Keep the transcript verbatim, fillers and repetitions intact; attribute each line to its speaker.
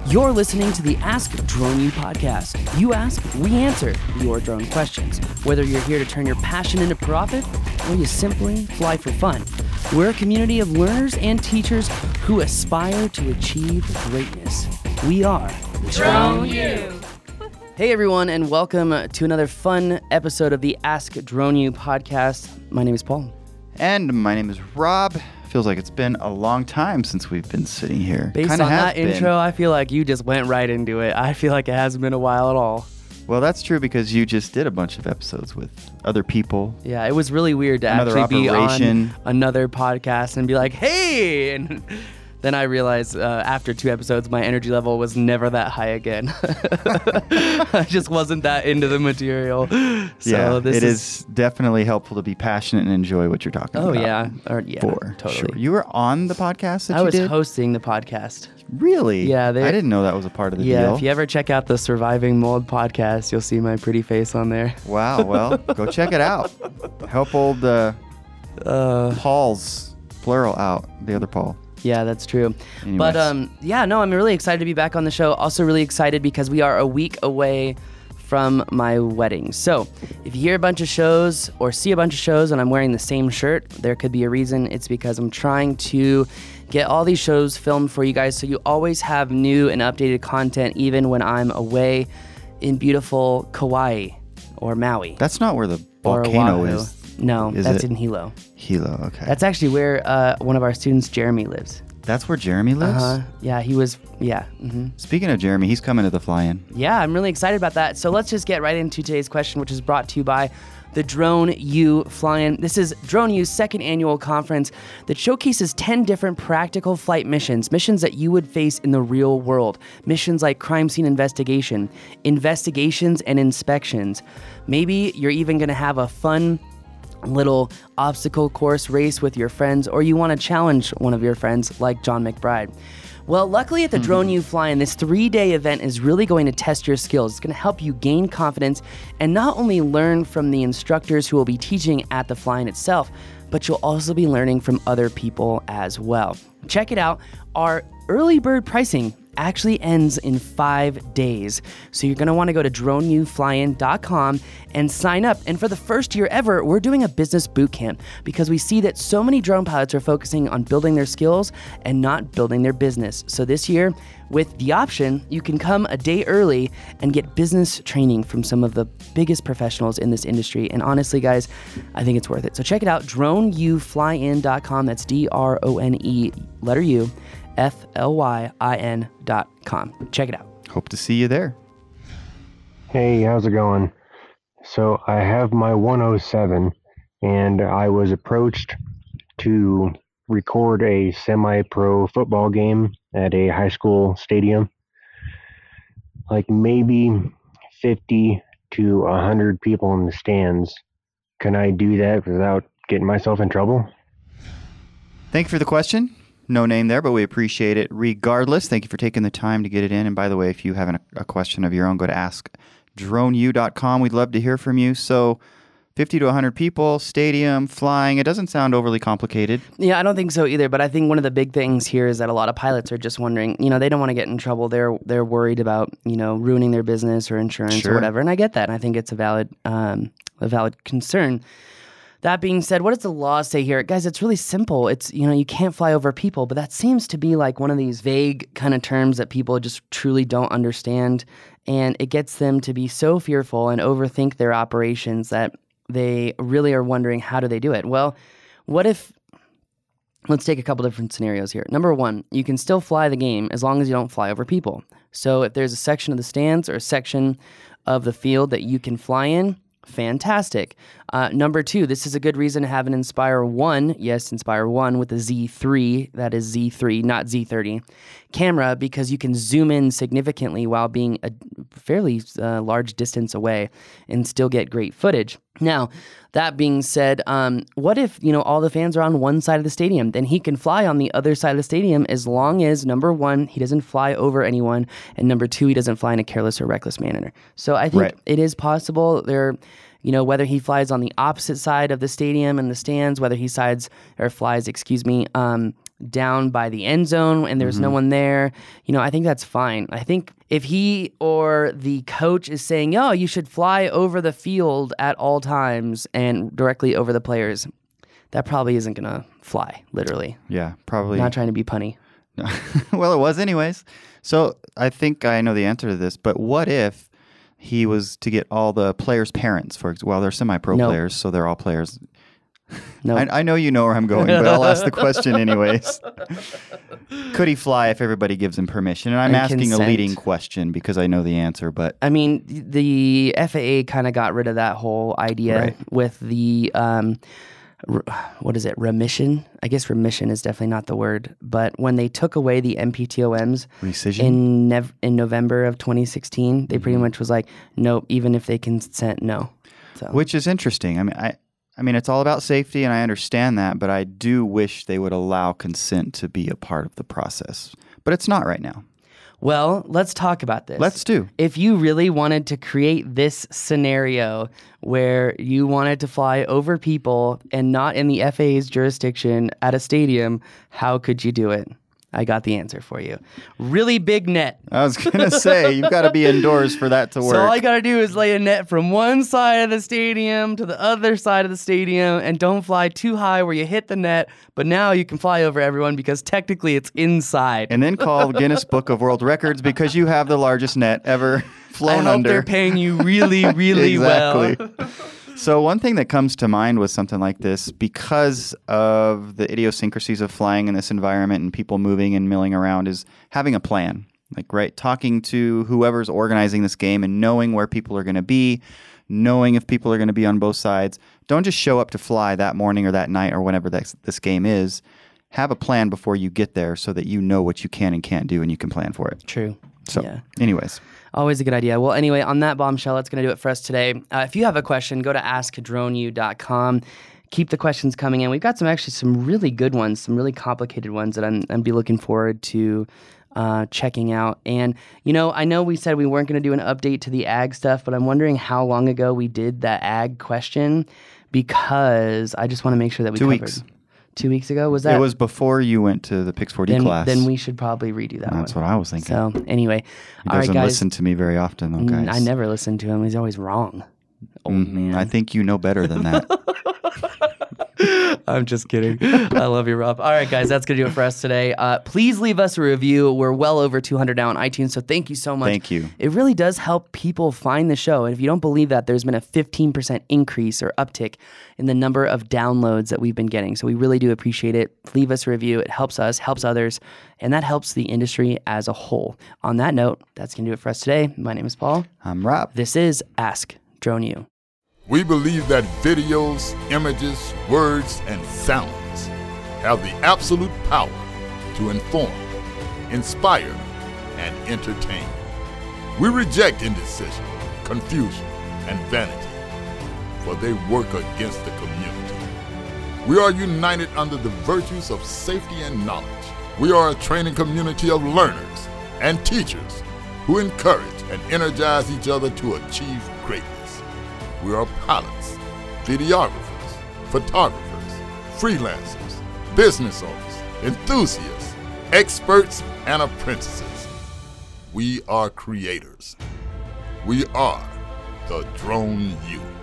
Speaker 1: You're listening to the Ask Drone U podcast. You ask, we answer your drone questions. Whether you're here to turn your passion into profit or you simply fly for fun, we're a community of learners and teachers who aspire to achieve greatness. We are
Speaker 2: Drone U.
Speaker 1: Hey everyone, and welcome to another fun episode of the Ask Drone U podcast. My name is Paul.
Speaker 3: And my name is Rob. Feels like it's been a long time since we've been sitting here.
Speaker 1: Based
Speaker 3: Kinda
Speaker 1: on
Speaker 3: has
Speaker 1: that
Speaker 3: been.
Speaker 1: intro, I feel like you just went right into it. I feel like it hasn't been a while at all.
Speaker 3: Well, that's true because you just did a bunch of episodes with other people.
Speaker 1: Yeah, it was really weird to
Speaker 3: Another
Speaker 1: actually
Speaker 3: operation.
Speaker 1: be on another podcast and be like, hey! And then I realized uh, after two episodes, my energy level was never that high again. I just wasn't that into the material. So
Speaker 3: yeah,
Speaker 1: this
Speaker 3: it
Speaker 1: is,
Speaker 3: is definitely helpful to be passionate and enjoy what you're talking
Speaker 1: Oh,
Speaker 3: about.
Speaker 1: yeah. Or, yeah,
Speaker 3: For
Speaker 1: totally.
Speaker 3: sure. You were on the podcast that
Speaker 1: I
Speaker 3: you
Speaker 1: was
Speaker 3: did?
Speaker 1: hosting the podcast.
Speaker 3: Really?
Speaker 1: Yeah, they-
Speaker 3: I didn't know that was a part of the
Speaker 1: Yeah,
Speaker 3: deal.
Speaker 1: if you ever check out the Surviving Mold podcast, you'll see my pretty face on there.
Speaker 3: Wow, well, go check it out. Help old uh,
Speaker 1: Uh,
Speaker 3: Paul's plural out, the other Paul.
Speaker 1: Yeah, that's true.
Speaker 3: Anyways.
Speaker 1: But um, yeah, no, I'm really excited to be back on the show. Also really excited because we are a week away from my wedding. So if you hear a bunch of shows or see a bunch of shows and I'm wearing the same shirt, there could be a reason. It's because I'm trying to get all these shows filmed for you guys so you always have new and updated content even when I'm away in beautiful Kauai or Maui.
Speaker 3: That's not where the
Speaker 1: or
Speaker 3: volcano
Speaker 1: Oahu.
Speaker 3: is.
Speaker 1: No,
Speaker 3: is
Speaker 1: that's
Speaker 3: it?
Speaker 1: in Hilo.
Speaker 3: Hilo, okay.
Speaker 1: That's actually where uh, one of our students, Jeremy, lives.
Speaker 3: That's where Jeremy lives?
Speaker 1: Uh-huh. Yeah, he was, yeah. hmm
Speaker 3: Speaking of Jeremy, he's coming to the fly-in.
Speaker 1: Yeah, I'm really excited about that. So let's just get right into today's question, which is brought to you by the Drone U Fly-In. This is Drone U's second annual conference that showcases ten different practical flight missions, missions that you would face in the real world. Missions like crime scene investigation, investigations and inspections. Maybe you're even going to have a fun little obstacle course race with your friends, or you want to challenge one of your friends like John McBride. Well, luckily at the mm-hmm. Drone U Fly-In, this three-day event is really going to test your skills. It's going to help you gain confidence and not only learn from the instructors who will be teaching at the fly-in itself, but you'll also be learning from other people as well. Check it out. Our early bird pricing actually ends in five days. So you're going to want to go to drone u fly in dot com and sign up. And for the first year ever, we're doing a business boot camp because we see that so many drone pilots are focusing on building their skills and not building their business. So this year, with the option, you can come a day early and get business training from some of the biggest professionals in this industry. And honestly, guys, I think it's worth it. So check it out, drone u fly in dot com. That's D R O N E, letter U, F L Y I N dot com. Check it out.
Speaker 3: Hope to see you there.
Speaker 4: Hey, how's it going? So I have my one oh seven and I was approached to record a semi-pro football game at a high school stadium. Like maybe fifty to one hundred people in the stands. Can I do that without getting myself in trouble?
Speaker 3: Thank you for the question. No name there, but we appreciate it regardless. Thank you for taking the time to get it in. And by the way, if you have an, a question of your own, go to ask drone u dot com. We'd love to hear from you. So fifty to one hundred people, stadium, flying. It doesn't sound overly complicated.
Speaker 1: Yeah, I don't think so either. But I think one of the big things here is that a lot of pilots are just wondering, you know, they don't want to get in trouble. They're they're worried about, you know, ruining their business or insurance
Speaker 3: Sure.
Speaker 1: or whatever. And I get that. And I think it's a valid um, a valid concern. That being said, what does the law say here? Guys, it's really simple. It's, you know, you can't fly over people, but that seems to be like one of these vague kind of terms that people just truly don't understand. And it gets them to be so fearful and overthink their operations that they really are wondering, how do they do it? Well, what if, let's take a couple different scenarios here. Number one, you can still fly the game as long as you don't fly over people. So if there's a section of the stands or a section of the field that you can fly in, fantastic. Uh, number two, this is a good reason to have an Inspire one, yes, Inspire one with a Z three, that is Z three, not Z thirty, camera, because you can zoom in significantly while being a fairly uh, large distance away and still get great footage. Now, that being said, um, what if, you know, all the fans are on one side of the stadium? Then he can fly on the other side of the stadium as long as, number one, he doesn't fly over anyone, and number two, he doesn't fly in a careless or reckless manner. So I think
Speaker 3: Right.
Speaker 1: it is possible there, you know, whether he flies on the opposite side of the stadium and the stands, whether he sides or flies, excuse me, um, down by the end zone and there's mm-hmm. no one there, you know, I think that's fine. I think if he or the coach is saying, "Yo, you should fly over the field at all times and directly over the players," that probably isn't going to fly, literally.
Speaker 3: Yeah, probably.
Speaker 1: Not trying to be punny.
Speaker 3: Well, it was anyways. So I think I know the answer to this, but what if he was to get all the players' parents, for example? Well, they're semi-pro
Speaker 1: nope.
Speaker 3: players, so they're all players.
Speaker 1: No, nope.
Speaker 3: I, I know you know where I'm going, but I'll ask the question anyways. Could he fly if everybody gives him permission? And I'm
Speaker 1: and
Speaker 3: asking
Speaker 1: consent.
Speaker 3: a leading question because I know the answer, but...
Speaker 1: I mean, the F A A kind of got rid of that whole idea
Speaker 3: right.
Speaker 1: with the... Um, what is it, remission? I guess remission is definitely not the word, but when they took away the M P T O Ms
Speaker 3: Rescission?
Speaker 1: in nev- in November of twenty sixteen, they
Speaker 3: mm-hmm.
Speaker 1: pretty much was like, nope, even if they consent, no. So.
Speaker 3: Which is interesting. I mean, I, I mean, it's all about safety, and I understand that, but I do wish they would allow consent to be a part of the process. But it's not right now.
Speaker 1: Well, let's talk about this.
Speaker 3: Let's do.
Speaker 1: If you really wanted to create this scenario where you wanted to fly over people and not in the F A A's jurisdiction at a stadium, how could you do it? I got the answer for you. Really big net.
Speaker 3: I was going to say, you've got to be indoors for that to work.
Speaker 1: So all I got to do is lay a net from one side of the stadium to the other side of the stadium, and don't fly too high where you hit the net, but now you can fly over everyone because technically it's inside.
Speaker 3: And then call Guinness Book of World Records because you have the largest net ever flown
Speaker 1: I hope
Speaker 3: under.
Speaker 1: They're paying you really, really
Speaker 3: exactly.
Speaker 1: well.
Speaker 3: So one thing that comes to mind with something like this, because of the idiosyncrasies of flying in this environment and people moving and milling around, is having a plan. Like, right, talking to whoever's organizing this game and knowing where people are going to be, knowing if people are going to be on both sides. Don't just show up to fly that morning or that night or whenever this, this game is. Have a plan before you get there so that you know what you can and can't do and you can plan for it.
Speaker 1: True.
Speaker 3: So,
Speaker 1: yeah.
Speaker 3: anyways.
Speaker 1: Always a good idea. Well, anyway, on that bombshell, that's going to do it for us today. Uh, if you have a question, go to ask drone u dot com. Keep the questions coming in. We've got some actually some really good ones, some really complicated ones that I'm I'm be looking forward to uh, checking out. And, you know, I know we said we weren't going to do an update to the ag stuff, but I'm wondering how long ago we did that ag question, because I just want to make sure that we
Speaker 3: Two
Speaker 1: covered.
Speaker 3: weeks.
Speaker 1: Two weeks ago? Was that?
Speaker 3: It was before you went to the Pix four D
Speaker 1: then,
Speaker 3: class.
Speaker 1: Then we should probably redo that
Speaker 3: That's
Speaker 1: one.
Speaker 3: what I was thinking.
Speaker 1: So, anyway.
Speaker 3: He
Speaker 1: all
Speaker 3: doesn't
Speaker 1: right, guys.
Speaker 3: listen to me very often, though, guys.
Speaker 1: Mm, I never listen to him. He's always wrong. Old
Speaker 3: Mm-hmm.
Speaker 1: man.
Speaker 3: I think you know better than that.
Speaker 1: I'm just kidding. I love you, Rob. All right, guys, that's going to do it for us today. Uh, please leave us a review. We're well over two hundred now on iTunes, so thank you so much.
Speaker 3: Thank you.
Speaker 1: It really does help people find the show. And if you don't believe that, there's been a fifteen percent increase or uptick in the number of downloads that we've been getting. So we really do appreciate it. Leave us a review. It helps us, helps others, and that helps the industry as a whole. On that note, that's going to do it for us today. My name is Paul.
Speaker 3: I'm Rob.
Speaker 1: This is Ask Drone U.
Speaker 2: We believe that videos, images, words, and sounds have the absolute power to inform, inspire, and entertain. We reject indecision, confusion, and vanity, for they work against the community. We are united under the virtues of safety and knowledge. We are a training community of learners and teachers who encourage and energize each other to achieve greatness. We are pilots, videographers, photographers, freelancers, business owners, enthusiasts, experts, and apprentices. We are creators. We are the Drone U.